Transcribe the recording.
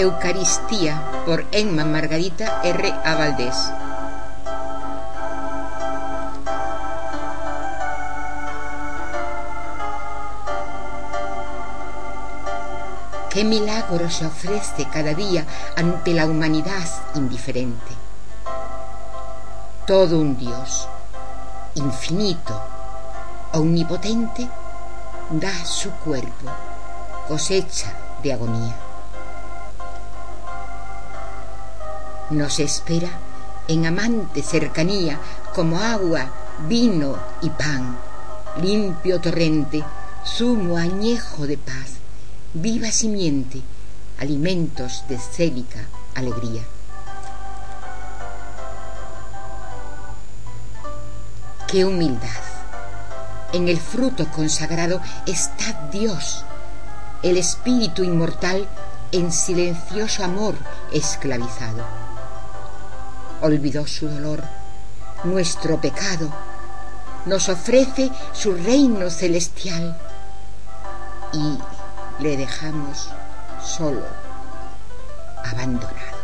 Eucaristía, por Emma Margarita R. A. Valdés. Qué milagro se ofrece cada día ante la humanidad indiferente. Todo un Dios, infinito, omnipotente, da su cuerpo, cosecha de agonía. Nos espera en amante cercanía, como agua, vino y pan, limpio torrente, zumo añejo de paz, viva simiente, alimentos de célica alegría. ¡Qué humildad! En el fruto consagrado está Dios, el espíritu inmortal en silencioso amor esclavizado. Olvidó su dolor, nuestro pecado, nos ofrece su reino celestial y le dejamos solo, abandonado.